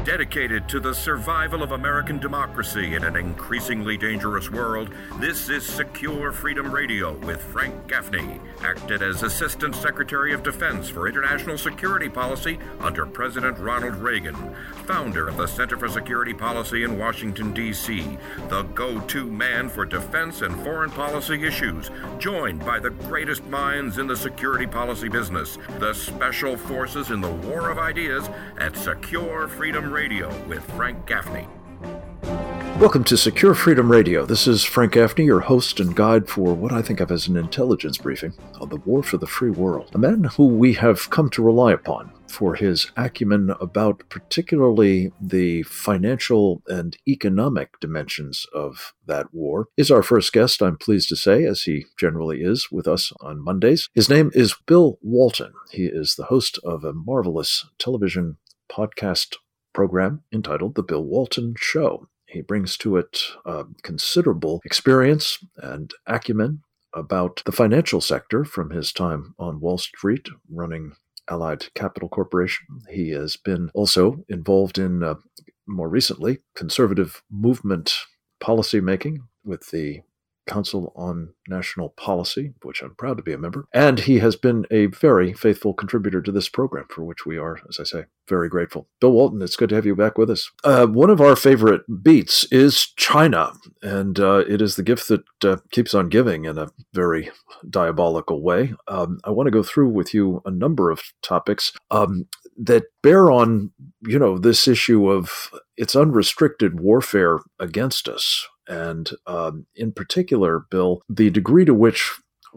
Dedicated to the survival of American democracy in an increasingly dangerous world, this is Secure Freedom Radio with Frank Gaffney, acted as Assistant Secretary of Defense for International Security Policy under President Ronald Reagan, founder of the Center for Security Policy in Washington, D.C., the go-to man for defense and foreign policy issues, joined by the greatest minds in the security policy business, the special forces in the war of ideas at Secure Freedom Radio with Frank Gaffney. Welcome to Secure Freedom Radio. This is Frank Gaffney, your host and guide for what I think of as an intelligence briefing on the war for the free world. A man who we have come to rely upon for his acumen about particularly the financial and economic dimensions of that war is our first guest, I'm pleased to say, as he generally is with us on Mondays. His name is Bill Walton. He is the host of a marvelous television podcast program entitled The Bill Walton Show. He brings to it considerable experience and acumen about the financial sector from his time on Wall Street running Allied Capital Corporation. He has been also involved in, more recently, conservative movement policymaking with the Council on National Policy, which I'm proud to be a member. And he has been a very faithful contributor to this program, for which we are, as I say, very grateful. Bill Walton, it's good to have you back with us. One of our favorite beats is China, and it is the gift that keeps on giving in a very diabolical way. I want to go through with you a number of topics that bear on, this issue of its unrestricted warfare against us. And in particular, Bill, the degree to which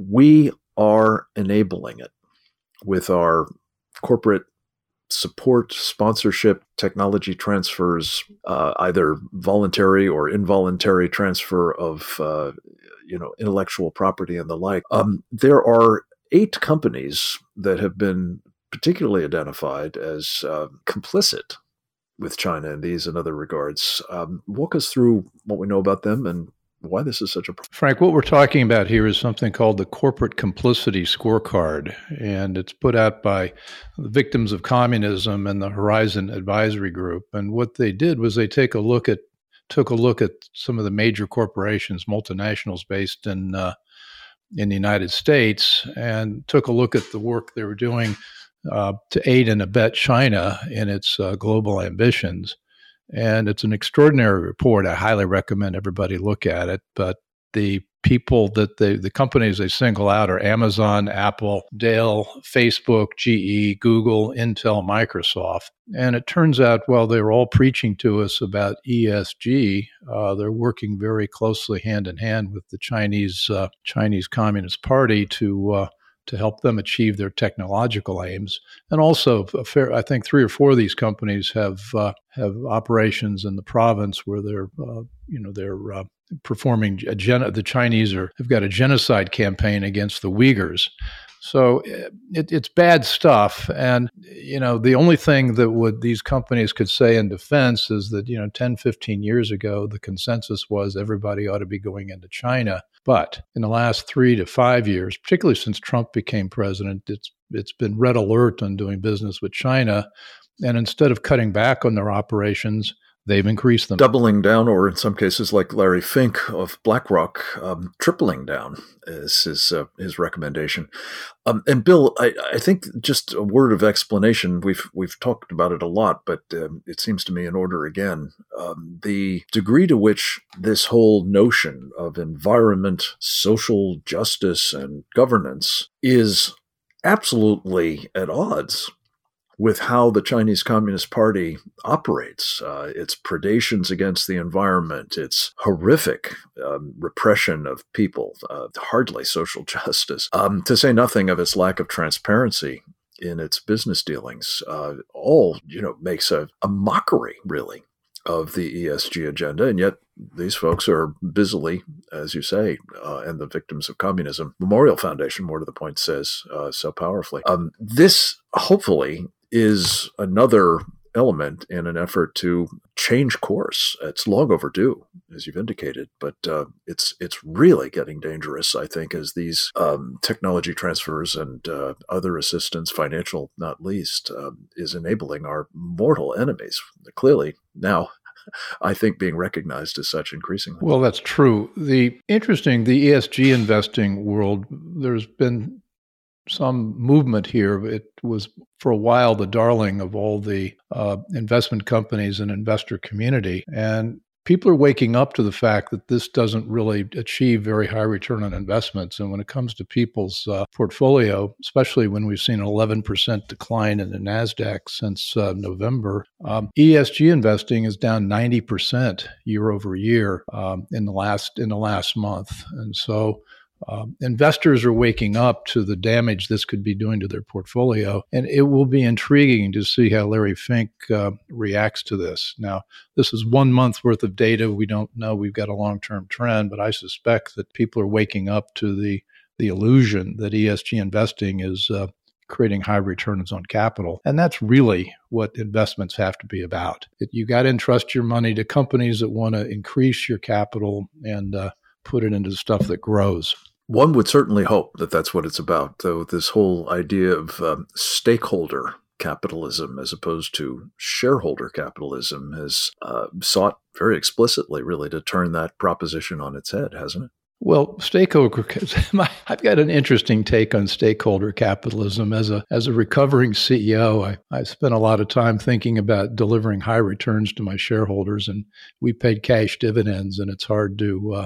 we are enabling it with our corporate support, sponsorship, technology transfers, either voluntary or involuntary transfer of, intellectual property and the like. There are 8 companies that have been particularly identified as complicit with China in these and other regards. Walk us through what we know about them and why this is such a problem. Frank, what we're talking about here is something called the Corporate Complicity Scorecard, and it's put out by the Victims of Communism and the Horizon Advisory Group. And what they did was they took a look at some of the major corporations, multinationals based in the United States, and took a look at the work they were doing to aid and abet China in its global ambitions. And it's an extraordinary report. I highly recommend everybody look at it. But the people the companies they single out are Amazon, Apple, Dell, Facebook, GE, Google, Intel, Microsoft. And it turns out while they're all preaching to us about ESG, they're working very closely hand in hand with the Chinese Communist Party to help them achieve their technological aims. And also, I think 3 or 4 of these companies have operations in the province where they're performing the Chinese have got a genocide campaign against the Uyghurs. So it's bad stuff. And, the only thing that these companies could say in defense is that, 10, 15 years ago, the consensus was everybody ought to be going into China. But in the last 3 to 5 years, particularly since Trump became president, it's been red alert on doing business with China. And instead of cutting back on their operations, they've increased them. Doubling down, or in some cases like Larry Fink of BlackRock, tripling down is his recommendation. And Bill, I think just a word of explanation. We've talked about it a lot, but it seems to me in order again, the degree to which this whole notion of environment, social justice, and governance is absolutely at odds with how the Chinese Communist Party operates, its predations against the environment, its horrific repression of people, hardly social justice, to say nothing of its lack of transparency in its business dealings, all makes a mockery, really, of the ESG agenda. And yet these folks are busily, as you say, and the Victims of Communism Memorial Foundation, more to the point, says so powerfully. This, hopefully, is another element in an effort to change course. It's long overdue, as you've indicated, but it's really getting dangerous, I think, as these technology transfers and other assistance, financial not least, is enabling our mortal enemies. Clearly now, I think, being recognized as such increasingly. Well, that's true. The ESG investing world, there's been some movement here. It was for a while the darling of all the investment companies and investor community. And people are waking up to the fact that this doesn't really achieve very high return on investments. And when it comes to people's portfolio, especially when we've seen an 11% decline in the NASDAQ since November, ESG investing is down 90% year over year in the last month. And so investors are waking up to the damage this could be doing to their portfolio, and it will be intriguing to see how Larry Fink reacts to this. Now, this is 1 month's worth of data. We don't know. We've got a long-term trend, but I suspect that people are waking up to the illusion that ESG investing is creating high returns on capital. And that's really what investments have to be about. You got to entrust your money to companies that want to increase your capital and put it into stuff that grows. One would certainly hope that that's what it's about, though this whole idea of stakeholder capitalism as opposed to shareholder capitalism has sought very explicitly, really, to turn that proposition on its head, hasn't it? Well, I've got an interesting take on stakeholder capitalism. As a recovering CEO, I spent a lot of time thinking about delivering high returns to my shareholders, and we paid cash dividends, and it's hard to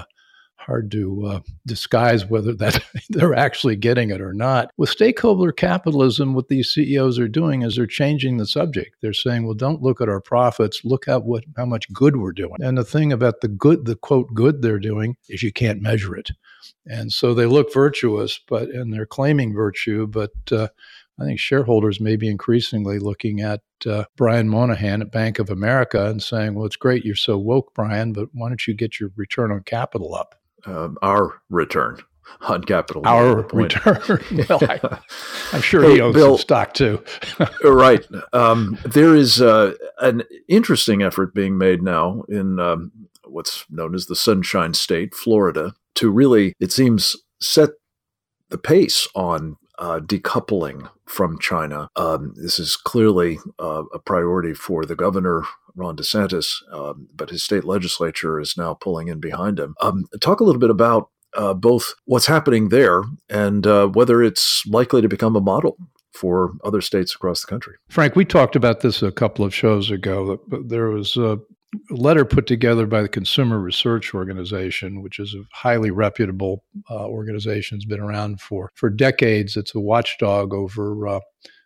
disguise whether that they're actually getting it or not. With stakeholder capitalism, what these CEOs are doing is they're changing the subject. They're saying, well, don't look at our profits, look at how much good we're doing. And the thing about the quote good they're doing is you can't measure it. And so they look virtuous, and they're claiming virtue, but I think shareholders may be increasingly looking at Brian Moynihan at Bank of America and saying, well, it's great you're so woke, Brian, but why don't you get your return on capital up? Our return on capital. Our return. Well, I'm sure he owns Bill, some stock too. Right. There is an interesting effort being made now in what's known as the Sunshine State, Florida, to really, it seems, set the pace on decoupling from China. This is clearly a priority for the governor, Ron DeSantis, but his state legislature is now pulling in behind him. Talk a little bit about both what's happening there and whether it's likely to become a model for other states across the country. Frank, we talked about this a couple of shows ago. There was a letter put together by the Consumer Research Organization, which is a highly reputable organization. It's been around for decades. It's a watchdog over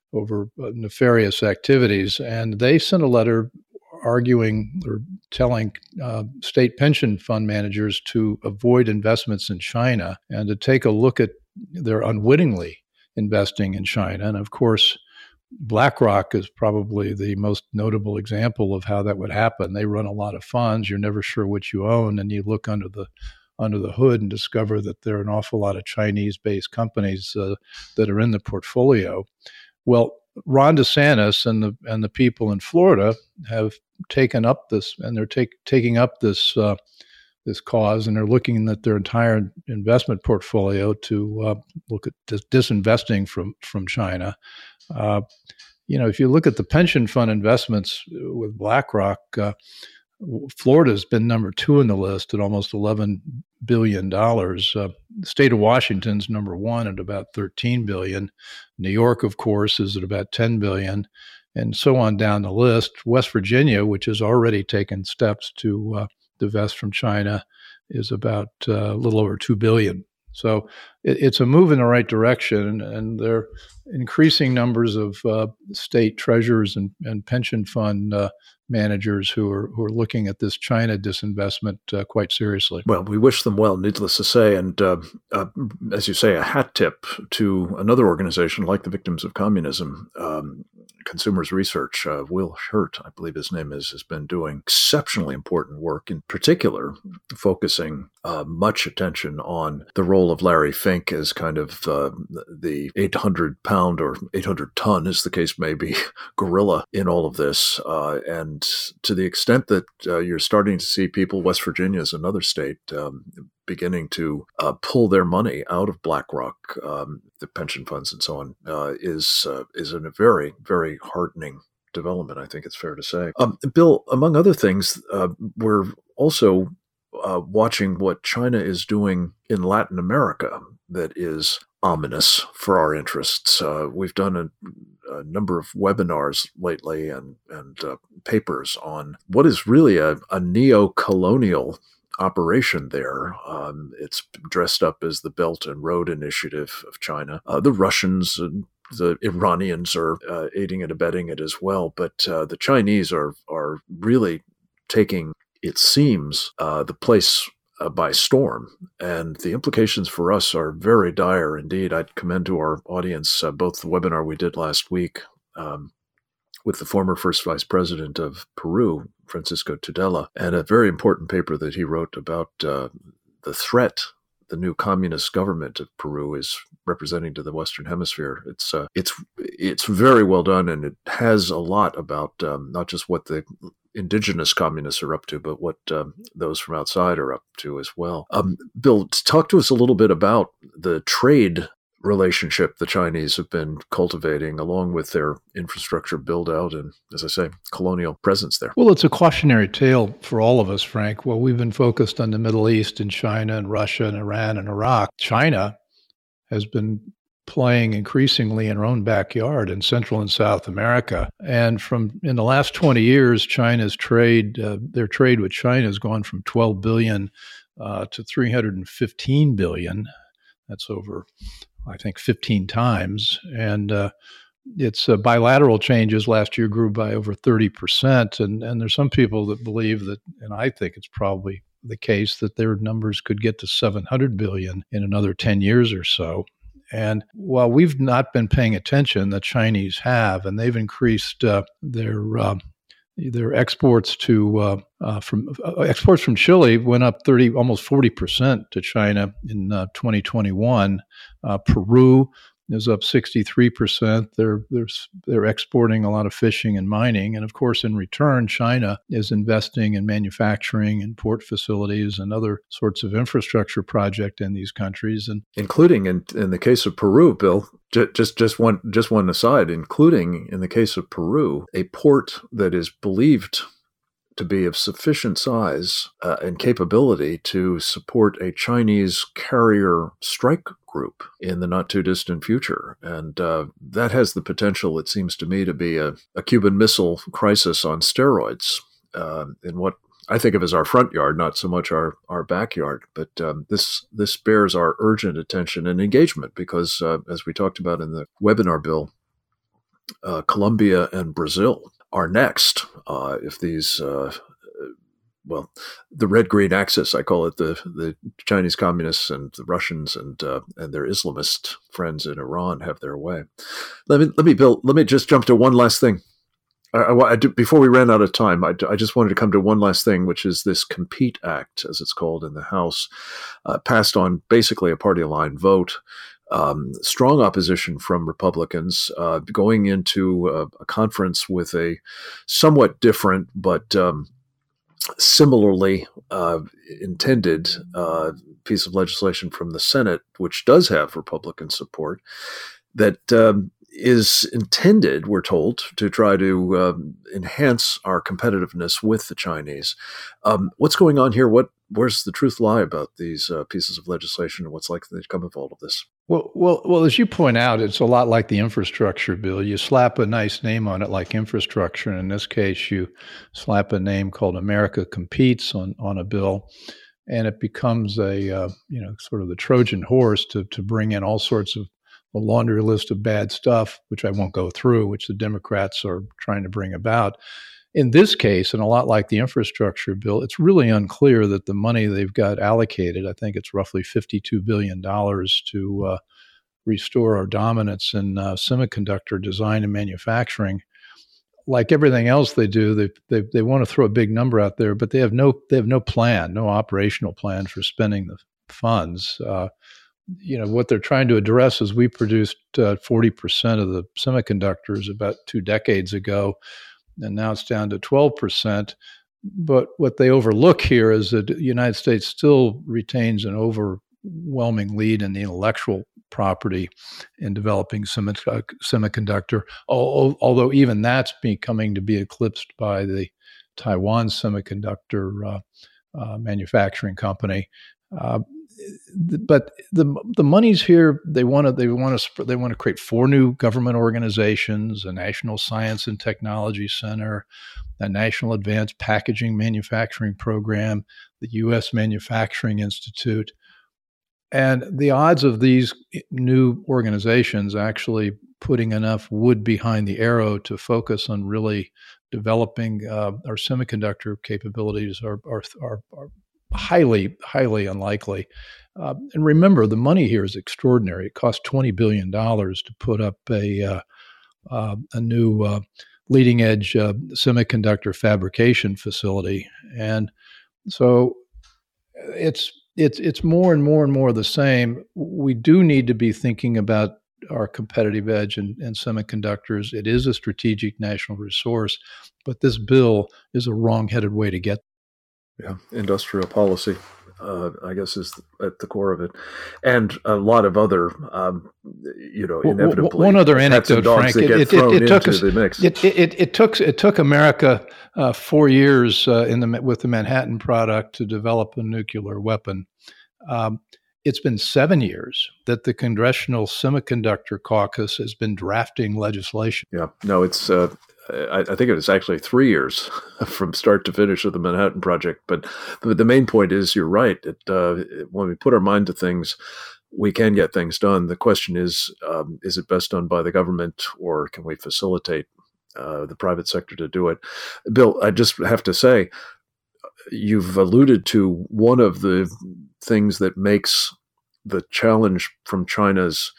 nefarious activities. And they sent a letter arguing or telling state pension fund managers to avoid investments in China and to take a look at their unwittingly investing in China. And of course, BlackRock is probably the most notable example of how that would happen. They run a lot of funds. You're never sure what you own, and you look under the hood and discover that there are an awful lot of Chinese-based companies that are in the portfolio. Well, Ron DeSantis and the people in Florida have taken up this, and they're taking up this cause, and they're looking at their entire investment portfolio to look at disinvesting from China. If you look at the pension fund investments with BlackRock, Florida's been number 2 in the list at almost $11 billion. The state of Washington's number 1 at about $13 billion. New York, of course, is at about $10 billion, and so on down the list. West Virginia, which has already taken steps to divest from China, is about a little over $2 billion. So it's a move in the right direction, and there are increasing numbers of state treasurers and pension fund managers who are looking at this China disinvestment quite seriously. Well, we wish them well, needless to say. And as you say, a hat tip to another organization like the Victims of Communism, Consumers Research. Will Hurt, I believe his name is, has been doing exceptionally important work, in particular focusing much attention on the role of Larry Fink think, as kind of the 800-pound or 800-ton, as the case may be, gorilla in all of this. And to the extent that you're starting to see people, West Virginia is another state, beginning to pull their money out of BlackRock, the pension funds and so on, is a very, very heartening development, I think it's fair to say. Bill, among other things, we're also watching what China is doing in Latin America that is ominous for our interests. We've done a number of webinars lately and papers on what is really a neo-colonial operation there. It's dressed up as the Belt and Road Initiative of China. The Russians and the Iranians are aiding and abetting it as well, but the Chinese are really taking, it seems, the place by storm, and the implications for us are very dire indeed. I'd commend to our audience both the webinar we did last week with the former first vice president of Peru, Francisco Tudela, and a very important paper that he wrote about the threat the new communist government of Peru is representing to the Western Hemisphere. It's very well done, and it has a lot about not just what the indigenous communists are up to, but what those from outside are up to as well. Bill, talk to us a little bit about the trade relationship the Chinese have been cultivating along with their infrastructure build-out and, as I say, colonial presence there. Well, it's a cautionary tale for all of us, Frank. Well, we've been focused on the Middle East and China and Russia and Iran and Iraq. China has been playing increasingly in our own backyard in Central and South America. And in the last 20 years, China's trade, their trade with China has gone from 12 billion to 315 billion. That's over, I think, 15 times. And its bilateral changes last year grew by over 30%. And there's some people that believe that, and I think it's probably the case, that their numbers could get to 700 billion in another 10 years or so. And while we've not been paying attention, the Chinese have, and they've increased their exports exports from Chile went up almost 40% to China in 2021. Peru is up 63%. They're exporting a lot of fishing and mining, and of course, in return, China is investing in manufacturing and port facilities and other sorts of infrastructure project in these countries, and including in the case of Peru, Bill. Just one aside, including in the case of Peru, a port that is believed to be of sufficient size and capability to support a Chinese carrier strike group in the not-too-distant future. And that has the potential, it seems to me, to be a Cuban Missile Crisis on steroids in what I think of as our front yard, not so much our backyard. But this bears our urgent attention and engagement because, as we talked about in the webinar, Bill, Colombia and Brazil are next. If these, the red-green axis, I call it, the Chinese communists and the Russians and their Islamist friends in Iran have their way. Let me just jump to one last thing. Before we ran out of time, I just wanted to come to one last thing, which is this Compete Act, as it's called in the House, passed on basically a party line vote. Strong opposition from Republicans going into a conference with a somewhat different but similarly intended piece of legislation from the Senate, which does have Republican support, that is intended, we're told, to try to enhance our competitiveness with the Chinese. What's going on here? Where's the truth lie about these pieces of legislation and what's likely to come of all of this? Well, as you point out, it's a lot like the infrastructure bill. You slap a nice name on it like infrastructure. And in this case, you slap a name called America Competes on a bill, and it becomes a sort of the Trojan horse to bring in all sorts of a laundry list of bad stuff, which I won't go through, which the Democrats are trying to bring about. In this case, and a lot like the infrastructure bill, it's really unclear that the money they've got allocated, I think it's roughly $52 billion to restore our dominance in semiconductor design and manufacturing. Like everything else they do, they want to throw a big number out there, but they have no plan, no operational plan for spending the funds. what they're trying to address is we produced 40% of the semiconductors about 2 decades ago, and now it's down to 12%. But what they overlook here is that the United States still retains an overwhelming lead in the intellectual property in developing semiconductor, although even that's coming to be eclipsed by the Taiwan Semiconductor manufacturing company. But the money's here. They want to create 4 new government organizations: a National Science and Technology Center, a National Advanced Packaging Manufacturing Program, the U.S. Manufacturing Institute. And the odds of these new organizations actually putting enough wood behind the arrow to focus on really developing our semiconductor capabilities are highly, highly unlikely. And remember, the money here is extraordinary. It costs $20 billion to put up a new leading edge semiconductor fabrication facility. And so it's more and more and more the same. We do need to be thinking about our competitive edge in semiconductors. It is a strategic national resource, but this bill is a wrong-headed way to get. Yeah, industrial policy, I guess, is at the core of it, and a lot of other, inevitably. One other anecdote, Frank. It took America 4 years with the Manhattan Project to develop a nuclear weapon. It's been 7 years that the Congressional Semiconductor Caucus has been drafting legislation. Yeah, no, it's. I think it was actually 3 years from start to finish of the Manhattan Project. But the main point is, you're right. When we put our mind to things, we can get things done. The question is it best done by the government, or can we facilitate the private sector to do it? Bill, I just have to say, you've alluded to one of the things that makes the challenge from China's,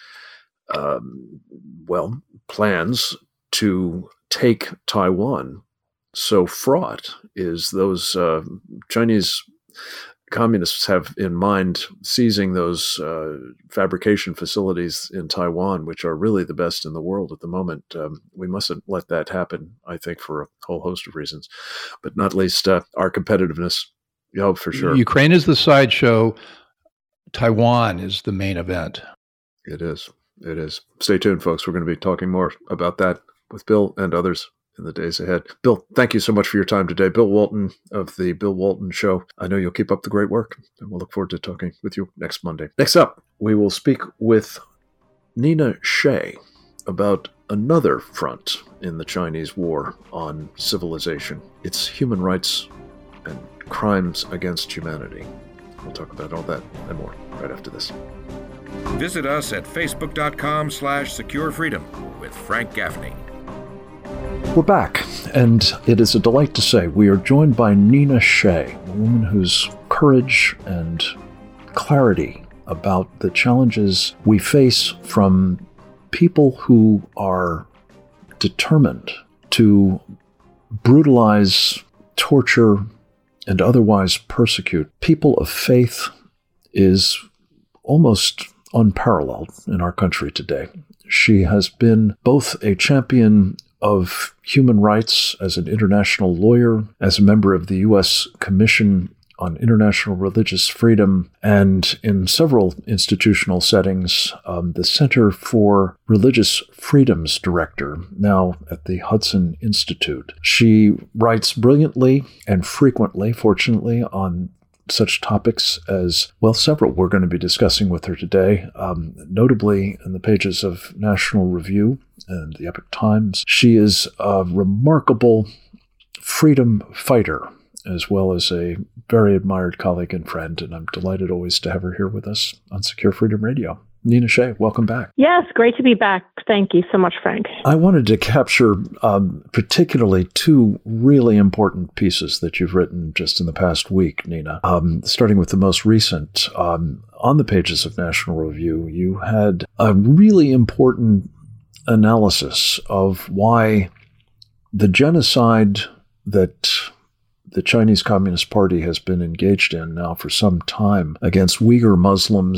plans to take Taiwan so fraught is those Chinese communists have in mind seizing those fabrication facilities in Taiwan, which are really the best in the world at the moment. We mustn't let that happen, I think, for a whole host of reasons, but not least our competitiveness. Yeah, for sure. Ukraine is the sideshow. Taiwan is the main event. It is. Stay tuned, folks. We're going to be talking more about that with Bill and others in the days ahead. Bill, thank you so much for your time today. Bill Walton of The Bill Walton Show. I know you'll keep up the great work, and we'll look forward to talking with you next Monday. Next up, we will speak with Nina Shea about another front in the Chinese war on civilization. It's human rights and crimes against humanity. We'll talk about all that and more right after this. Visit us at facebook.com/securefreedom with Frank Gaffney. We're back, and it is a delight to say we are joined by Nina Shea, a woman whose courage and clarity about the challenges we face from people who are determined to brutalize, torture, and otherwise persecute people of faith is almost unparalleled in our country today. She has been both a champion of human rights as an international lawyer, as a member of the U.S. Commission on International Religious Freedom, and in several institutional settings, the Center for Religious Freedom's director, now at the Hudson Institute. She writes brilliantly and frequently, fortunately, on such topics as, several we're going to be discussing with her today, notably in the pages of National Review and the Epoch Times. She is a remarkable freedom fighter, as well as a very admired colleague and friend, and I'm delighted always to have her here with us on Secure Freedom Radio. Nina Shea, welcome back. Yes, great to be back. Thank you so much, Frank. I wanted to capture particularly 2 really important pieces that you've written just in the past week, Nina. Starting with the most recent, on the pages of National Review, you had a really important analysis of why the genocide that the Chinese Communist Party has been engaged in now for some time against Uyghur Muslims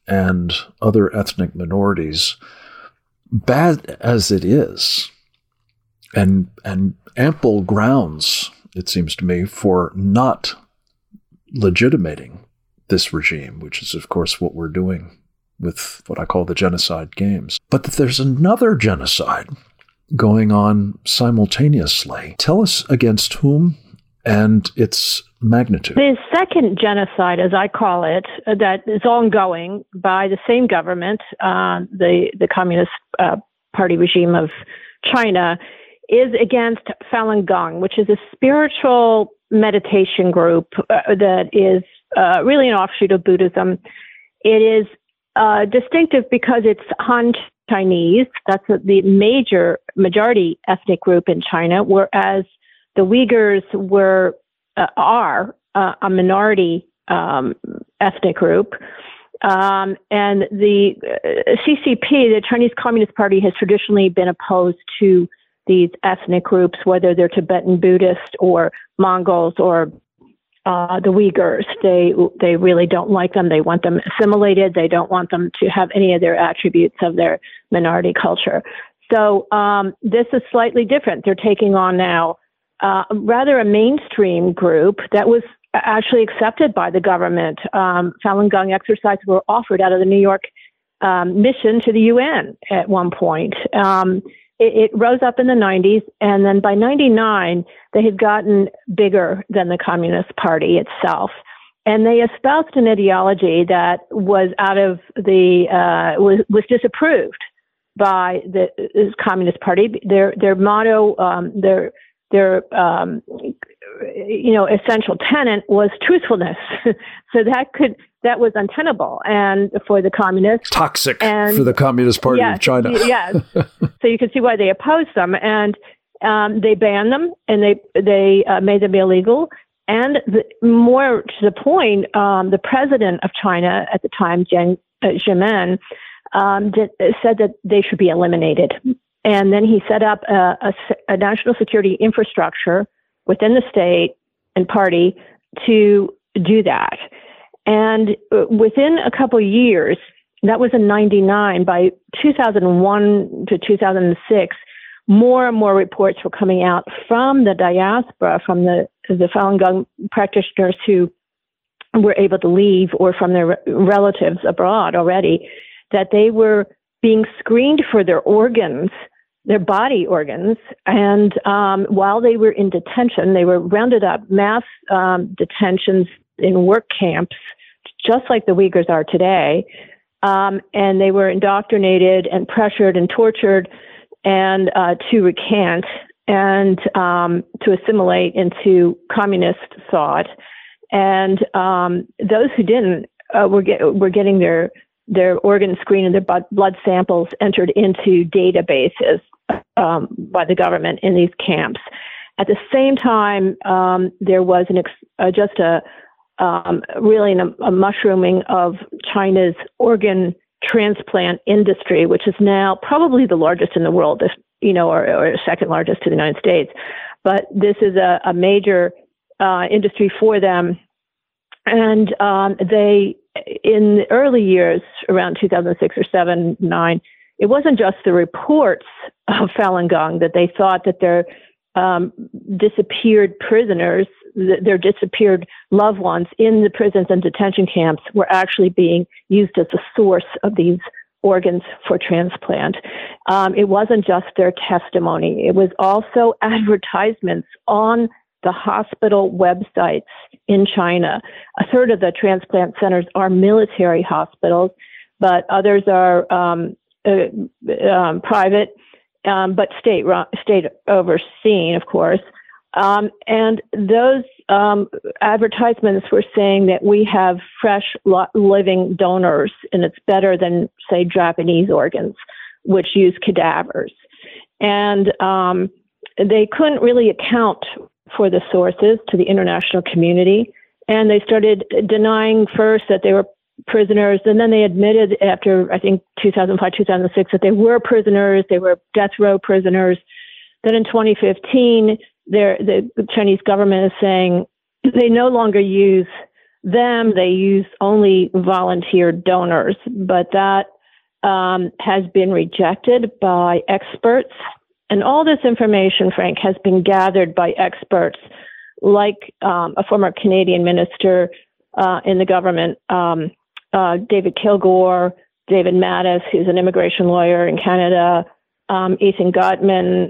and other ethnic minorities, bad as it is, and ample grounds, it seems to me, for not legitimating this regime, which is, of course, what we're doing with what I call the genocide games. But that there's another genocide going on simultaneously. Tell us against whom and its magnitude. The second genocide, as I call it, that is ongoing by the same government, the Communist Party regime of China, is against Falun Gong, which is a spiritual meditation group that is really an offshoot of Buddhism. It is distinctive because it's Han Chinese. That's the majority ethnic group in China, whereas the Uyghurs are a minority ethnic group. And the CCP, the Chinese Communist Party, has traditionally been opposed to these ethnic groups, whether they're Tibetan Buddhist or Mongols or the Uyghurs. They really don't like them. They want them assimilated. They don't want them to have any of their attributes of their minority culture. So this is slightly different. They're taking on now rather a mainstream group that was actually accepted by the government. Falun Gong exercises were offered out of the New York mission to the UN at one point. It rose up in the 90s, and then by 99, they had gotten bigger than the Communist Party itself. And they espoused an ideology that was was disapproved by the Communist Party. Their motto, their essential tenet was truthfulness. So that was untenable, and for the communists, toxic for the Communist Party of China. Yes. So you can see why they opposed them, and they banned them, and they made them illegal. And more to the point, the president of China at the time, Jiang Zemin, said that they should be eliminated. And then he set up a national security infrastructure within the state and party to do that. And within a couple of years, that was in 99, by 2001 to 2006, more and more reports were coming out from the diaspora, from the Falun Gong practitioners who were able to leave or from their relatives abroad already, that they were being screened for their organs, their body organs, and while they were in detention, they were rounded up, mass detentions in work camps, just like the Uyghurs are today, and they were indoctrinated and pressured and tortured and to recant and to assimilate into communist thought. And those who didn't were getting their organ screened and their blood samples entered into databases by the government in these camps. At the same time, there was really a mushrooming of China's organ transplant industry, which is now probably the largest in the world, or second largest to the United States. But this is a major industry for them. And they, in the early years, around 2006 or 7, 9, it wasn't just the reports of Falun Gong that they thought that their disappeared prisoners, their disappeared loved ones in the prisons and detention camps were actually being used as a source of these organs for transplant. It wasn't just their testimony. It was also advertisements on the hospital websites in China. A third of the transplant centers are military hospitals, but others are private, but state overseen, of course. And those advertisements were saying that we have fresh living donors, and it's better than, say, Japanese organs, which use cadavers. And they couldn't really account for the sources to the international community. And they started denying first that they were prisoners, and then they admitted after, I think, 2005, 2006, that they were prisoners, they were death row prisoners. Then in 2015, the Chinese government is saying they no longer use them. They use only volunteer donors, but that has been rejected by experts. And all this information, Frank, has been gathered by experts like a former Canadian minister in the government, David Kilgour, David Mattis, who's an immigration lawyer in Canada, Ethan Gutman,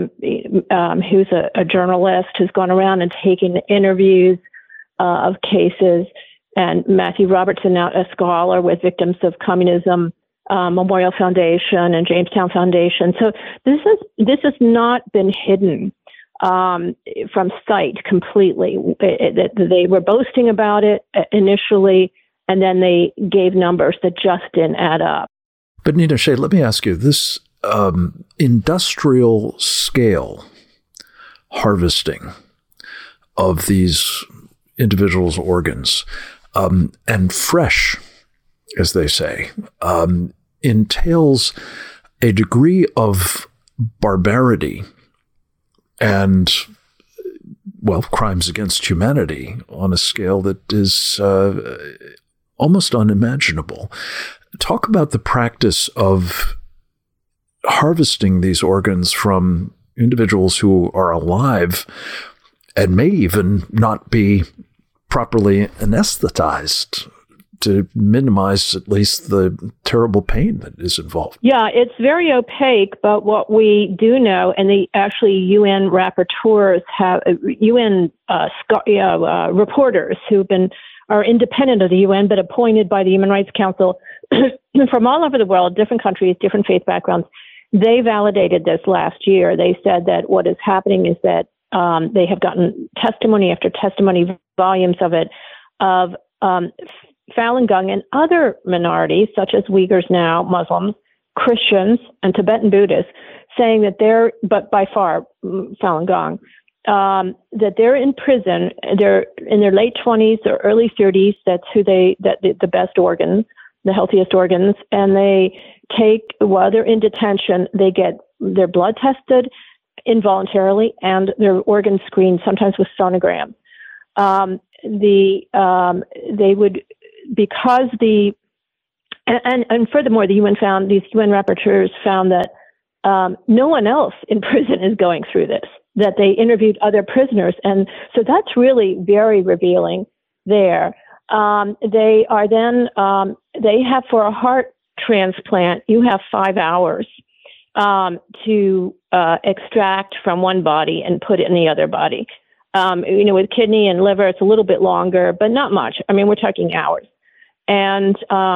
who's a journalist who's gone around and taken interviews of cases, and Matthew Robertson, now a scholar with Victims of Communism Memorial Foundation and Jamestown Foundation. So this has not been hidden from sight completely. They were boasting about it initially, and then they gave numbers that just didn't add up. But Nina Shea, let me ask you, this industrial scale harvesting of these individuals' organs, and fresh, as they say, entails a degree of barbarity and, well, crimes against humanity on a scale that is almost unimaginable. Talk about the practice of harvesting these organs from individuals who are alive and may even not be properly anesthetized to minimize at least the terrible pain that is involved. Yeah, it's very opaque, but what we do know, and the actually UN rapporteurs have, UN reporters who've are independent of the UN, but appointed by the Human Rights Council from all over the world, different countries, different faith backgrounds. They validated this last year. They said that what is happening is that they have gotten testimony after testimony, volumes of it, of Falun Gong and other minorities, such as Uyghurs now, Muslims, Christians, and Tibetan Buddhists, saying that but by far Falun Gong, that they're in prison, they're in their late 20s or early 30s, that's the best organs, the healthiest organs, and they while they're in detention, they get their blood tested involuntarily and their organs screened, sometimes with sonograms. They would, because and furthermore, these UN rapporteurs found that no one else in prison is going through this, that they interviewed other prisoners. And so that's really very revealing there. They are then, they have, for a heart transplant, you have 5 hours to extract from one body and put it in the other body. With kidney and liver, it's a little bit longer, but not much. I mean, we're talking hours. And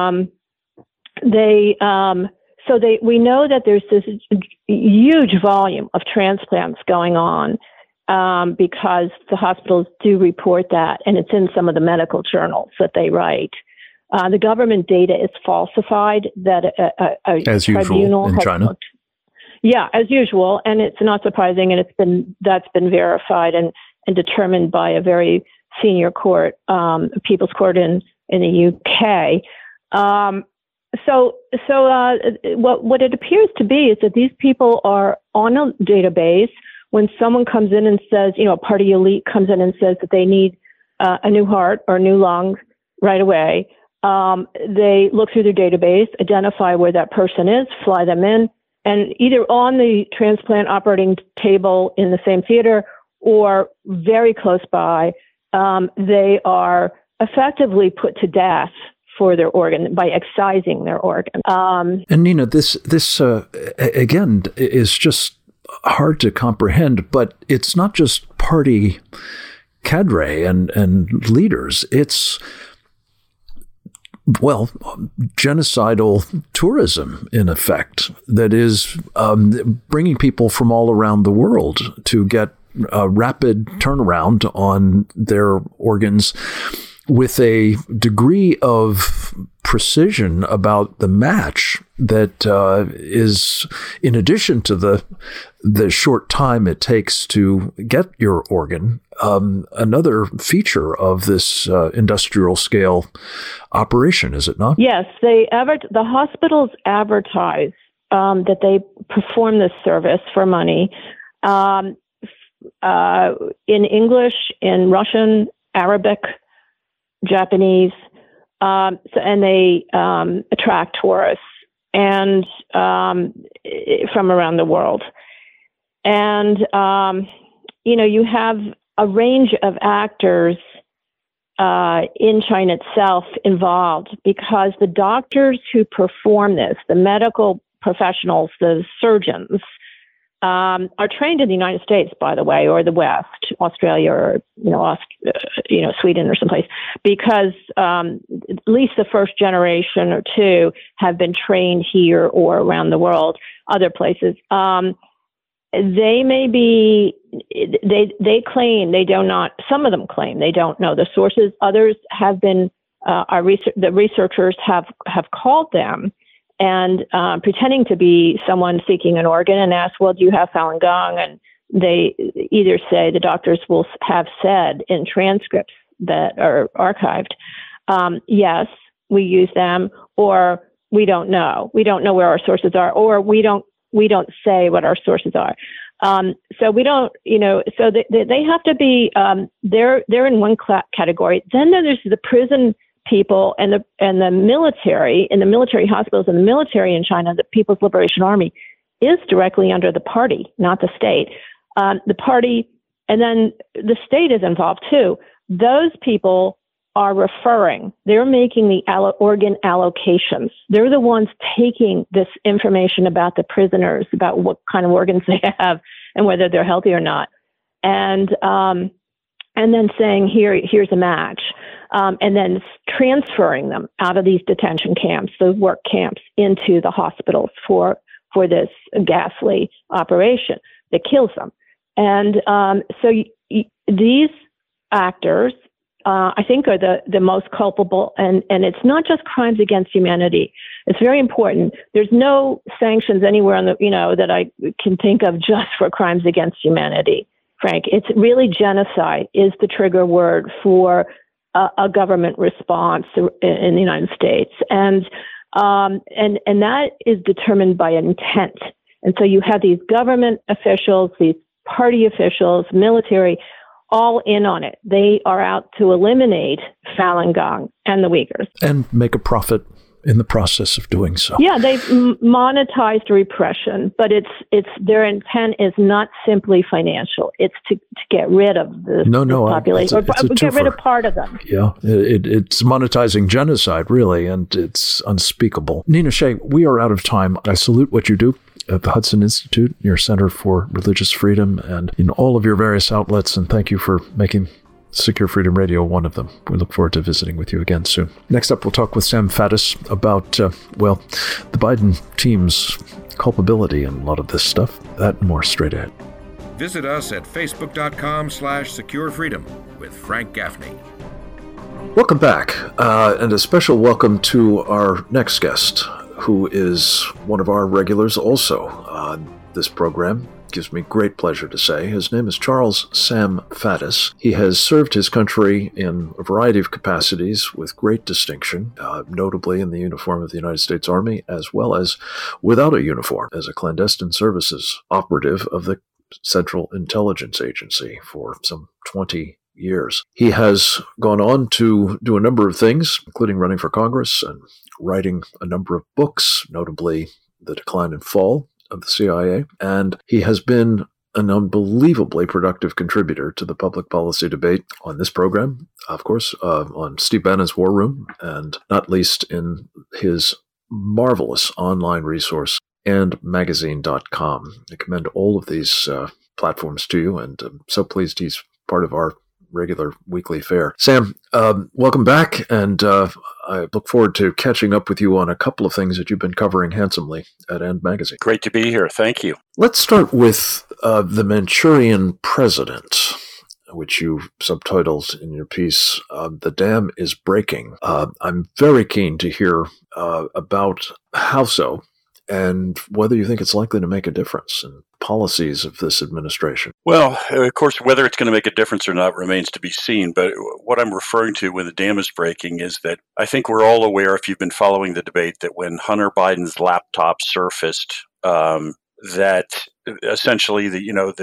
we know that there's this huge volume of transplants going on because the hospitals do report that, and it's in some of the medical journals that they write. The government data is falsified. That as usual in China. Yeah, as usual, and it's not surprising, and that's been verified and determined by a very senior court, People's Court in the UK. What it appears to be is that these people are on a database. When someone comes in and says, a party elite comes in and says that they need a new heart or new lung right away, they look through their database, identify where that person is, fly them in, and either on the transplant operating table in the same theater or very close by, they are effectively put to death for their organ by excising their organ. And Nina, this again is just hard to comprehend, but it's not just party cadre and leaders. It's, well, genocidal tourism, in effect, that is bringing people from all around the world to get a rapid turnaround on their organs with a degree of precision about the match that is, in addition to the short time it takes to get your organ, another feature of this industrial scale operation, is it not? Yes, the hospitals advertise that they perform this service for money in English, in Russian, Arabic, Japanese, and they attract tourists and from around the world. And you have a range of actors in China itself involved, because the doctors who perform this, the medical professionals, the surgeons, are trained in the United States, by the way, or the West, Australia, or Sweden or someplace, because at least the first generation or two have been trained here or around the world, other places. They may be, they claim they do not, some of them claim they don't know the sources. Others have been, the researchers have called them and pretending to be someone seeking an organ and ask, well, do you have Falun Gong? And they either say, the doctors will have said in transcripts that are archived, yes, we use them, or we don't know. We don't know where our sources are, or we don't say what our sources are. So we don't, so they have to be, they're in one category. Then there's the prison people and the military, in the military hospitals and the military in China. The People's Liberation Army is directly under the party, not the state. The party, and then the state is involved too. Those people are referring. They're making the organ allocations. They're the ones taking this information about the prisoners, about what kind of organs they have and whether they're healthy or not, and then saying, here's a match, and then transferring them out of these detention camps, those work camps, into the hospitals for this ghastly operation that kills them. And so these actors, I think, are the most culpable, and it's not just crimes against humanity. It's very important. There's no sanctions anywhere on the that I can think of just for crimes against humanity, Frank. It's really genocide is the trigger word for a government response in the United States, and that is determined by intent. And so you have these government officials, these party officials, military, all in on it. They are out to eliminate Falun Gong and the Uyghurs. And make a profit in the process of doing so. Yeah, they've monetized repression, but it's their intent is not simply financial. It's to get rid of the population, or get rid of part of them. Yeah, it's monetizing genocide, really, and it's unspeakable. Nina Shea, we are out of time. I salute what you do at the Hudson Institute, your Center for Religious Freedom, and in all of your various outlets, and thank you for making Secure Freedom Radio one of them. We look forward to visiting with you again soon. Next up, we'll talk with Sam Faddis about, the Biden team's culpability in a lot of this stuff. That and more straight ahead. Visit us at facebook.com/securefreedom with Frank Gaffney. Welcome back, and a special welcome to our next guest, who is one of our regulars also on this program. Gives me great pleasure to say. His name is Charles Sam Faddis. He has served his country in a variety of capacities with great distinction, notably in the uniform of the United States Army, as well as without a uniform as a clandestine services operative of the Central Intelligence Agency for some 20 years. He has gone on to do a number of things, including running for Congress and writing a number of books, notably The Decline and Fall of the CIA, and he has been an unbelievably productive contributor to the public policy debate on this program, of course, on Steve Bannon's War Room, and not least in his marvelous online resource, andmagazine.com. I commend all of these platforms to you, and I'm so pleased he's part of our regular weekly fare. Sam, welcome back, and I look forward to catching up with you on a couple of things that you've been covering handsomely at End Magazine. Great to be here. Thank you. Let's start with the Manchurian President, which you subtitled in your piece, The Dam is Breaking. I'm very keen to hear about how so, and whether you think it's likely to make a difference in policies of this administration. Well, of course, whether it's going to make a difference or not remains to be seen. But what I'm referring to when the dam is breaking is that I think we're all aware, if you've been following the debate, that when Hunter Biden's laptop surfaced, that essentially the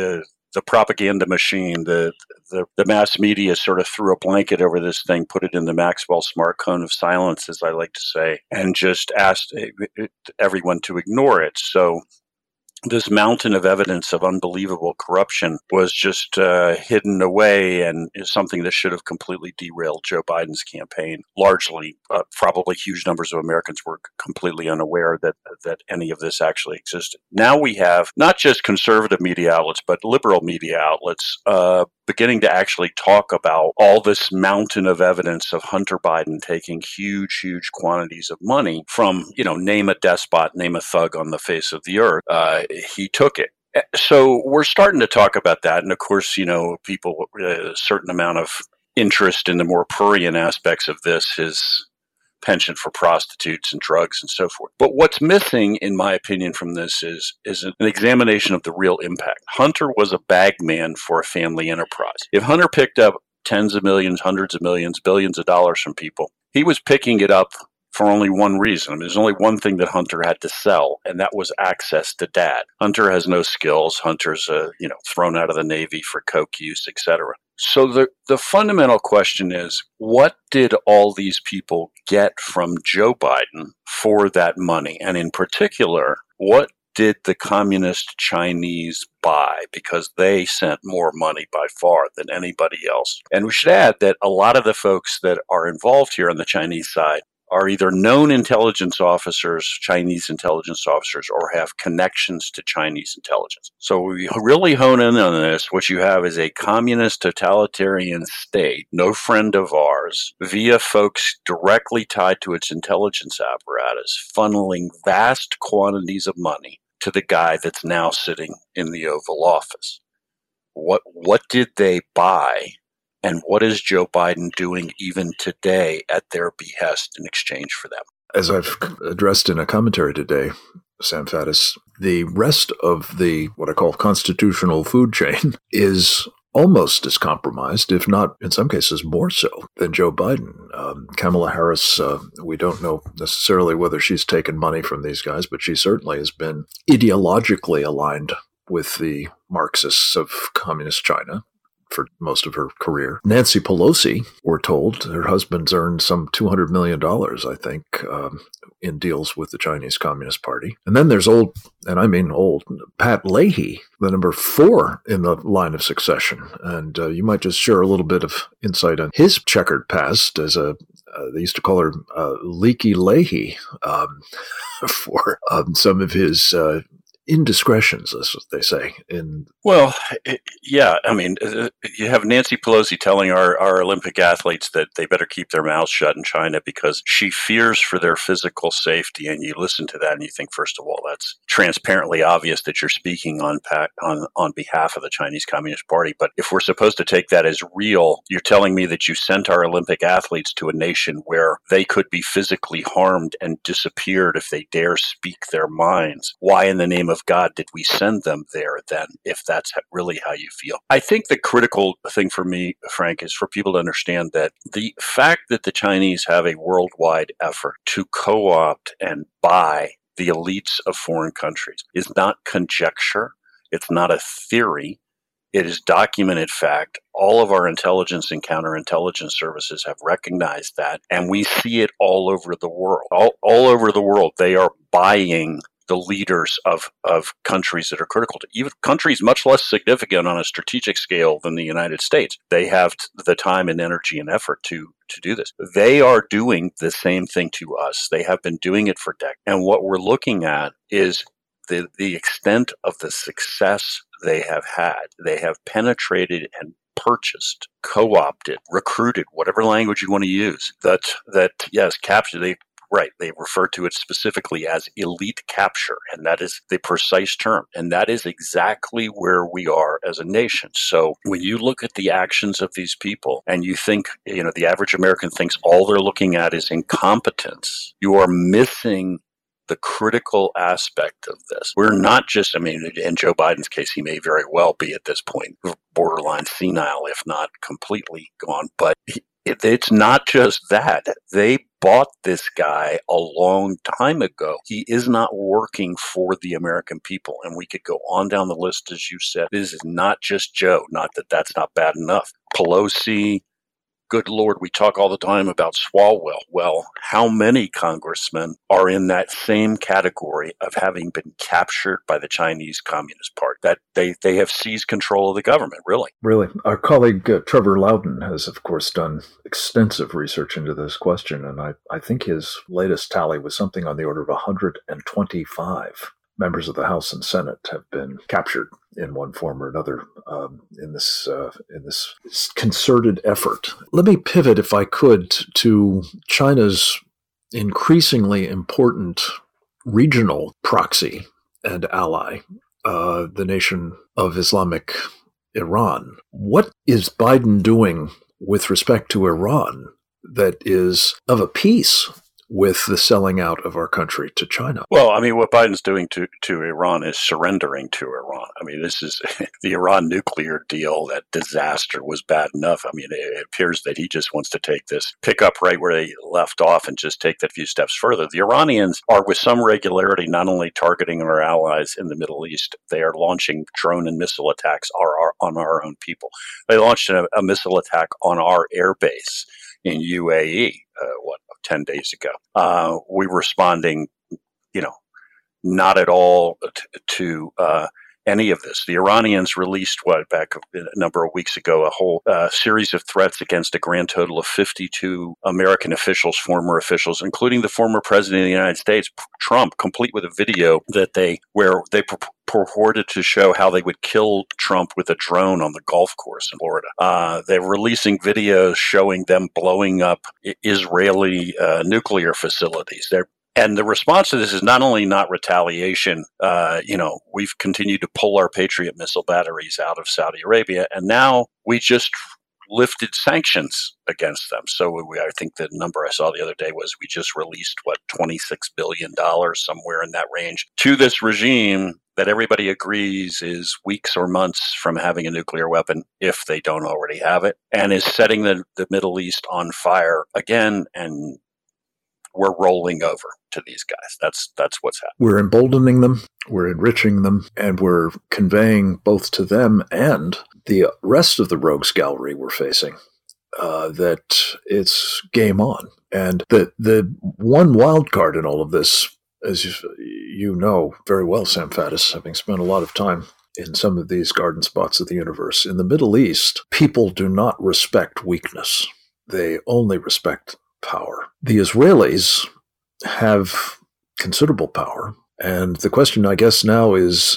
the propaganda machine, the mass media sort of threw a blanket over this thing, put it in the Maxwell smart cone of silence, as I like to say, and just asked everyone to ignore it. So this mountain of evidence of unbelievable corruption was just hidden away, and is something that should have completely derailed Joe Biden's campaign. Largely, probably huge numbers of Americans were completely unaware that any of this actually existed. Now we have not just conservative media outlets, but liberal media outlets beginning to actually talk about all this mountain of evidence of Hunter Biden taking huge, huge quantities of money from, name a despot, name a thug on the face of the earth. He took it. So we're starting to talk about that. And of course, people, a certain amount of interest in the more prurient aspects of this, his penchant for prostitutes and drugs and so forth. But what's missing, in my opinion, from this is an examination of the real impact. Hunter was a bag man for a family enterprise. If Hunter picked up tens of millions, hundreds of millions, billions of dollars from people, he was picking it up for only one reason. There's only one thing that Hunter had to sell, and that was access to dad. Hunter has no skills. Hunter's, thrown out of the Navy for coke use, etc. So the fundamental question is, what did all these people get from Joe Biden for that money? And in particular, what did the communist Chinese buy? Because they sent more money by far than anybody else. And we should add that a lot of the folks that are involved here on the Chinese side are either known intelligence officers, Chinese intelligence officers, or have connections to Chinese intelligence. So we really hone in on this. What you have is a communist totalitarian state, no friend of ours, via folks directly tied to its intelligence apparatus, funneling vast quantities of money to the guy that's now sitting in the Oval Office. What did they buy? And what is Joe Biden doing even today at their behest in exchange for them? As I've addressed in a commentary today, Sam Faddis, the rest of the what I call constitutional food chain is almost as compromised, if not in some cases more so, than Joe Biden. Kamala Harris, we don't know necessarily whether she's taken money from these guys, but she certainly has been ideologically aligned with the Marxists of communist China for most of her career. Nancy Pelosi, we're told, her husband's earned some $200 million, I think, in deals with the Chinese Communist Party. And then there's old, and I mean old, Pat Leahy, the number 4 in the line of succession. And you might just share a little bit of insight on his checkered past as they used to call her Leaky Leahy for some of his indiscretions, as they say. You have Nancy Pelosi telling our Olympic athletes that they better keep their mouths shut in China because she fears for their physical safety. And you listen to that and you think, first of all, that's transparently obvious that you're speaking on behalf of the Chinese Communist Party. But if we're supposed to take that as real, you're telling me that you sent our Olympic athletes to a nation where they could be physically harmed and disappeared if they dare speak their minds. Why in the name of God did we send them there then, if that's really how you feel? I think the critical thing for me, Frank, is for people to understand that the fact that the Chinese have a worldwide effort to co-opt and buy the elites of foreign countries is not conjecture. It's not a theory. It is documented fact. All of our intelligence and counterintelligence services have recognized that, and we see it all over the world. All over the world, they are buying the leaders of countries that are critical to even countries much less significant on a strategic scale than the United States. They have the time and energy and effort to do this. They are doing the same thing to us. They have been doing it for decades. And what we're looking at is the extent of the success they have had. They have penetrated and purchased, co-opted, recruited, whatever language you want to use, captured. Right. They refer to it specifically as elite capture, and that is the precise term. And that is exactly where we are as a nation. So when you look at the actions of these people and you think, the average American thinks all they're looking at is incompetence, you are missing the critical aspect of this. We're not just, in Joe Biden's case, he may very well be at this point borderline senile, if not completely gone, but it's not just that. They bought this guy a long time ago. He is not working for the American people. And we could go on down the list, as you said. This is not just Joe. Not that that's not bad enough. Pelosi, good Lord, we talk all the time about Swalwell. Well, how many congressmen are in that same category of having been captured by the Chinese Communist Party? That they have seized control of the government, really. Really. Our colleague Trevor Loudon has, of course, done extensive research into this question, and I think his latest tally was something on the order of 125 members of the House and Senate have been captured in one form or another in this concerted effort. Let me pivot, if I could, to China's increasingly important regional proxy and ally, the nation of Islamic Iran. What is Biden doing with respect to Iran that is of a piece with the selling out of our country to China? Well, I mean, what Biden's doing to Iran is surrendering to Iran. I mean, this is the Iran nuclear deal. That disaster was bad enough. I mean, it appears that he just wants to pick up right where they left off and just take that few steps further. The Iranians are with some regularity not only targeting our allies in the Middle East, they are launching drone and missile attacks on our own people. They launched a missile attack on our air base in UAE, 10 days ago. We were responding, not at all to any of this. The Iranians released, back a number of weeks ago, a whole series of threats against a grand total of 52 American officials, former officials, including the former president of the United States, Trump, complete with a video where they purported to show how they would kill Trump with a drone on the golf course in Florida. They're releasing videos showing them blowing up Israeli nuclear facilities. And the response to this is not only not retaliation. We've continued to pull our Patriot missile batteries out of Saudi Arabia, and now we just lifted sanctions against them. So I think the number I saw the other day was we just released, $26 billion, somewhere in that range, to this regime that everybody agrees is weeks or months from having a nuclear weapon, if they don't already have it, and is setting the Middle East on fire again, and we're rolling over to these guys. That's what's happening. We're emboldening them, we're enriching them, and we're conveying both to them and the rest of the rogues gallery we're facing that it's game on. And the one wild card in all of this, as you know very well, Sam Faddis, having spent a lot of time in some of these garden spots of the universe, in the Middle East, people do not respect weakness. They only respect power. The Israelis have considerable power. And the question, I guess, now is,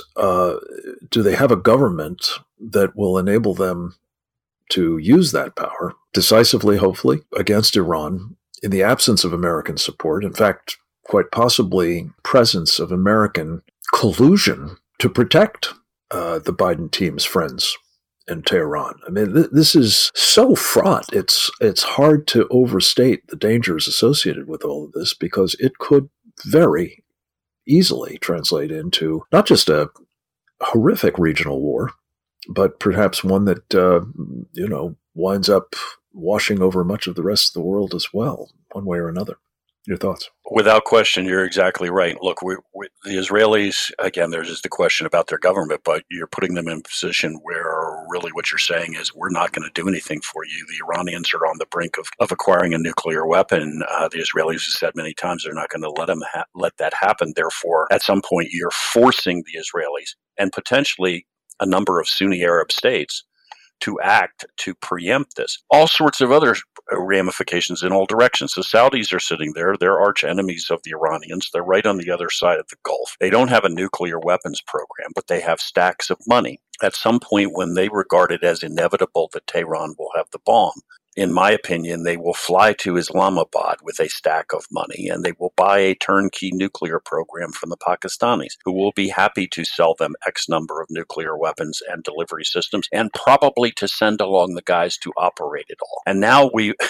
do they have a government that will enable them to use that power decisively, hopefully, against Iran in the absence of American support? In fact, quite possibly presence of American collusion to protect the Biden team's friends in Tehran. I mean, this is so fraught. It's hard to overstate the dangers associated with all of this, because it could very easily translate into not just a horrific regional war, but perhaps one that, winds up washing over much of the rest of the world as well, one way or another. Your thoughts? Without question, you're exactly right. Look, the Israelis, again, there's just a question about their government, but you're putting them in a position where really what you're saying is, we're not going to do anything for you. The Iranians are on the brink of acquiring a nuclear weapon. The Israelis have said many times they're not going to let that happen. Therefore, at some point, you're forcing the Israelis and potentially a number of Sunni Arab states to act to preempt this. All sorts of other ramifications in all directions. The Saudis are sitting there. They're arch enemies of the Iranians. They're right on the other side of the Gulf. They don't have a nuclear weapons program, but they have stacks of money. At some point, when they regard it as inevitable that Tehran will have the bomb, in my opinion, they will fly to Islamabad with a stack of money, and they will buy a turnkey nuclear program from the Pakistanis, who will be happy to sell them X number of nuclear weapons and delivery systems, and probably to send along the guys to operate it all. And now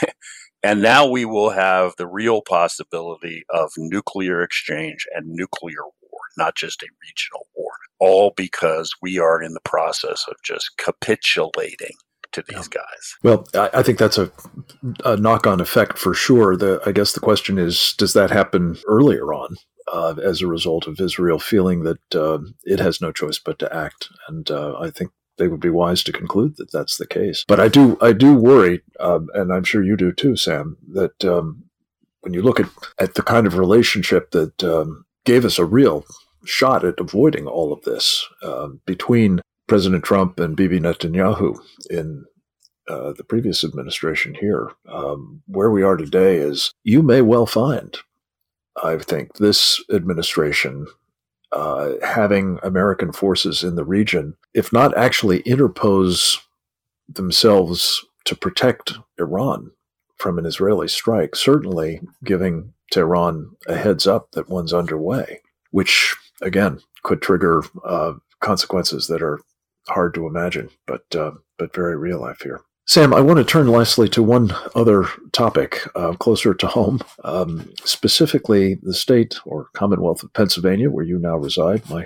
we will have the real possibility of nuclear exchange and nuclear war, not just a regional war, all because we are in the process of just capitulating to these guys. Well, I think that's a a knock-on effect for sure. I guess the question is, does that happen earlier on as a result of Israel feeling that it has no choice but to act? And I think they would be wise to conclude that that's the case. But I do worry, and I'm sure you do too, Sam, that when you look at the kind of relationship that gave us a real shot at avoiding all of this between President Trump and Bibi Netanyahu in the previous administration here, where we are today is you may well find, I think, this administration having American forces in the region, if not actually interpose themselves to protect Iran from an Israeli strike, certainly giving Tehran a heads up that one's underway, which, again, could trigger consequences that are hard to imagine, but very real, I fear. Sam, I want to turn lastly to one other topic closer to home, specifically the state or Commonwealth of Pennsylvania, where you now reside, my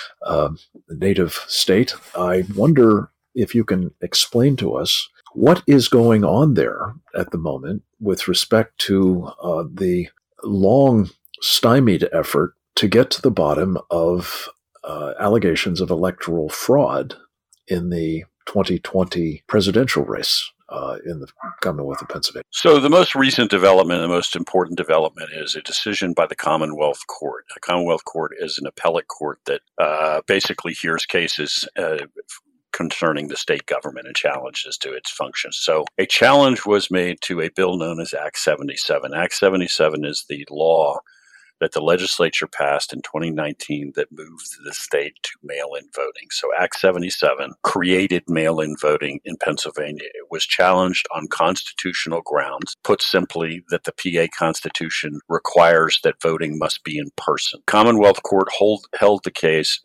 native state. I wonder if you can explain to us what is going on there at the moment with respect to the long stymied effort to get to the bottom of allegations of electoral fraud in the 2020 presidential race in the Commonwealth of Pennsylvania. So the most recent development, the most important development, is a decision by the Commonwealth Court. The Commonwealth Court is an appellate court that basically hears cases concerning the state government and challenges to its functions. So a challenge was made to a bill known as Act 77. Act 77 is the law that the legislature passed in 2019 that moved the state to mail-in voting. So Act 77 created mail-in voting in Pennsylvania. It was challenged on constitutional grounds. Put simply, that the PA Constitution requires that voting must be in person. Commonwealth Court heard the case,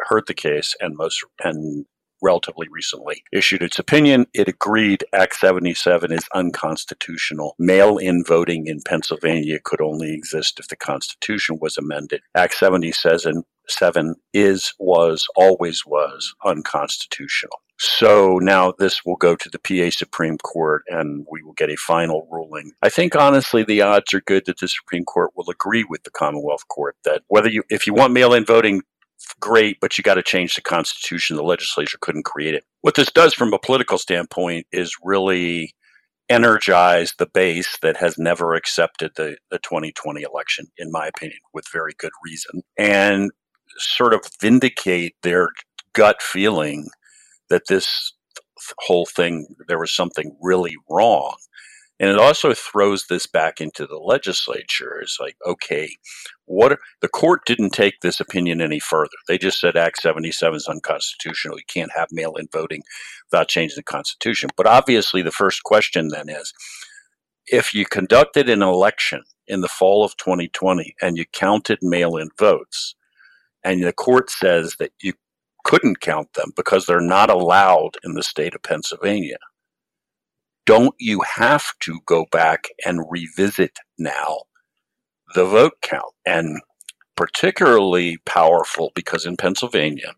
and relatively recently issued its opinion. It agreed Act 77 is unconstitutional. Mail-in voting in Pennsylvania could only exist if the Constitution was amended. Act 77 always was unconstitutional. So now this will go to the PA Supreme Court and we will get a final ruling. I think honestly the odds are good that the Supreme Court will agree with the Commonwealth Court that if you want mail-in voting, great, but you got to change the Constitution. The legislature couldn't create it. What this does from a political standpoint is really energize the base that has never accepted the 2020 election, in my opinion, with very good reason, and sort of vindicate their gut feeling that this whole thing, there was something really wrong. And it also throws this back into the legislature. It's like, okay, the court didn't take this opinion any further. They just said Act 77 is unconstitutional. You can't have mail-in voting without changing the Constitution. But obviously the first question then is, if you conducted an election in the fall of 2020 and you counted mail-in votes, and the court says that you couldn't count them because they're not allowed in the state of Pennsylvania, don't you have to go back and revisit now the vote count? And particularly powerful because in Pennsylvania,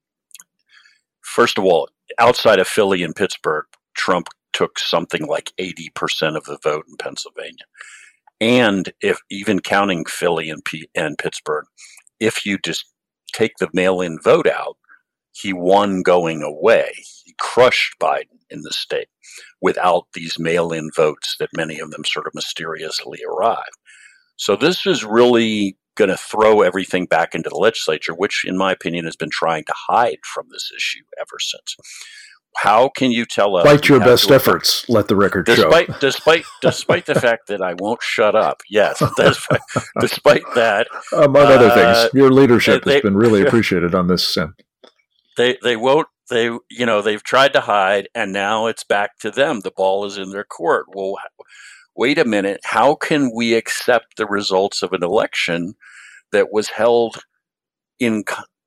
first of all, outside of Philly and Pittsburgh, Trump took something like 80% of the vote in Pennsylvania. And if even counting Philly and Pittsburgh, if you just take the mail-in vote out, he won going away. He crushed Biden in the state without these mail-in votes that many of them sort of mysteriously arrived. So this is really going to throw everything back into the legislature, which in my opinion has been trying to hide from this issue ever since. How can you tell us? Despite your best efforts, let the record show. Despite the fact that I won't shut up. Yes, despite that. Among other things, your leadership has been really appreciated on this, Sam. They won't. They've tried to hide, and now it's back to them. The ball is in their court. Well, wait a minute. How can we accept the results of an election that was held in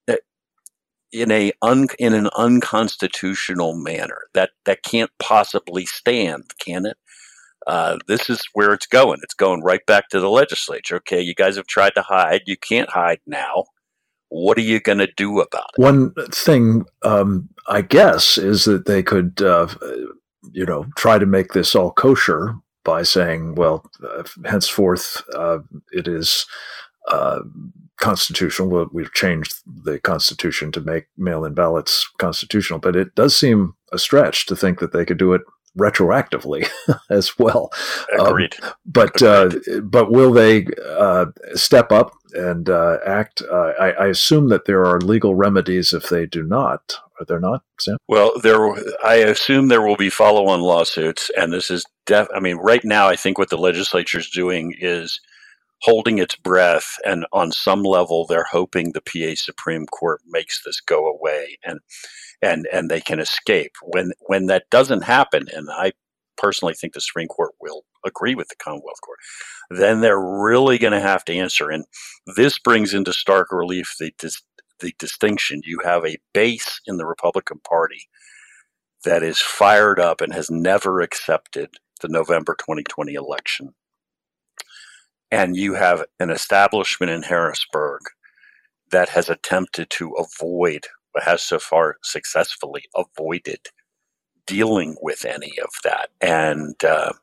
an unconstitutional manner? That can't possibly stand, can it? This is where it's going. It's going right back to the legislature. Okay, you guys have tried to hide. You can't hide now. What are you going to do about it? One thing, I guess, is that they could, try to make this all kosher by saying, well, henceforth it is constitutional. Well, we've changed the Constitution to make mail-in ballots constitutional, but it does seem a stretch to think that they could do it retroactively as well. Agreed. But will they step up and act? I assume that there are legal remedies if they do not. Are there not, Sam? Well, I assume there will be follow-on lawsuits, and this is right now I think what the legislature is doing is holding its breath, and on some level they're hoping the PA Supreme Court makes this go away and they can escape. When that doesn't happen, and I personally think the Supreme Court will agree with the Commonwealth Court, then they're really going to have to answer. And this brings into stark relief the distinction. You have a base in the Republican Party that is fired up and has never accepted the November 2020 election. And you have an establishment in Harrisburg that has attempted to avoid, but has so far successfully avoided dealing with any of that. And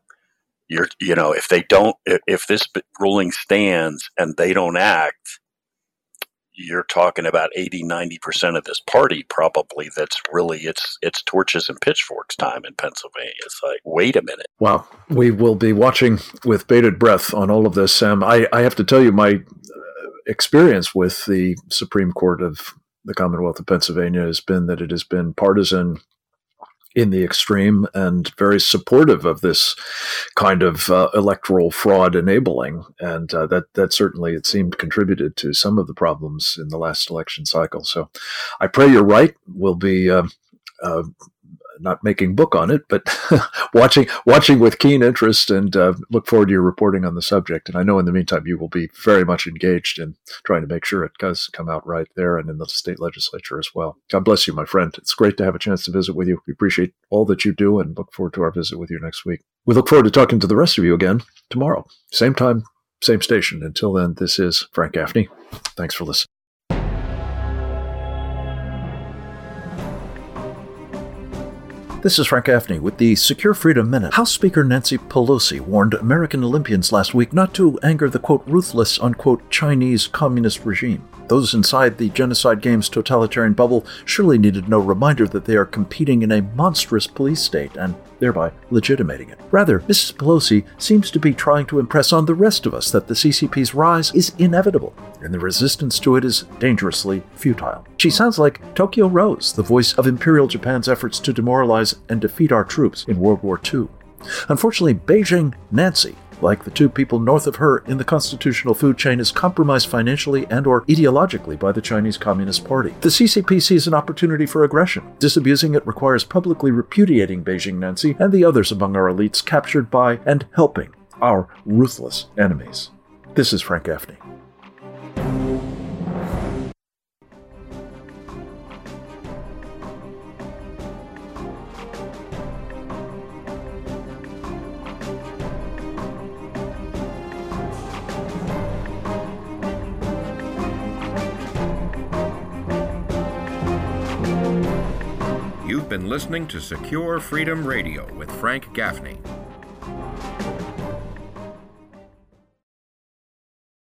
if this ruling stands and they don't act, you're talking about 80-90% of this party probably that's really it's torches and pitchforks time in Pennsylvania. It's like, wait a minute. Wow. We will be watching with bated breath on all of this, Sam. I have to tell you, my experience with the Supreme Court of the Commonwealth of Pennsylvania has been that it has been partisan in the extreme and very supportive of this kind of electoral fraud enabling. And that certainly, it seemed, contributed to some of the problems in the last election cycle. So I pray you're right. We'll be not making book on it, but watching with keen interest, and look forward to your reporting on the subject. And I know in the meantime, you will be very much engaged in trying to make sure it does come out right there and in the state legislature as well. God bless you, my friend. It's great to have a chance to visit with you. We appreciate all that you do and look forward to our visit with you next week. We look forward to talking to the rest of you again tomorrow. Same time, same station. Until then, this is Frank Gaffney. Thanks for listening. This is Frank Gaffney with the Secure Freedom Minute. House Speaker Nancy Pelosi warned American Olympians last week not to anger the, quote, ruthless, unquote, Chinese communist regime. Those inside the Genocide Games totalitarian bubble surely needed no reminder that they are competing in a monstrous police state and thereby legitimating it. Rather, Mrs. Pelosi seems to be trying to impress on the rest of us that the CCP's rise is inevitable and the resistance to it is dangerously futile. She sounds like Tokyo Rose, the voice of Imperial Japan's efforts to demoralize and defeat our troops in World War II. Unfortunately, Beijing Nancy, like the two people north of her in the constitutional food chain, is compromised financially and or ideologically by the Chinese Communist Party. The CCP sees an opportunity for aggression. Disabusing it requires publicly repudiating Beijing Nancy and the others among our elites captured by and helping our ruthless enemies. This is Frank Gaffney. You've been listening to Secure Freedom Radio with Frank Gaffney.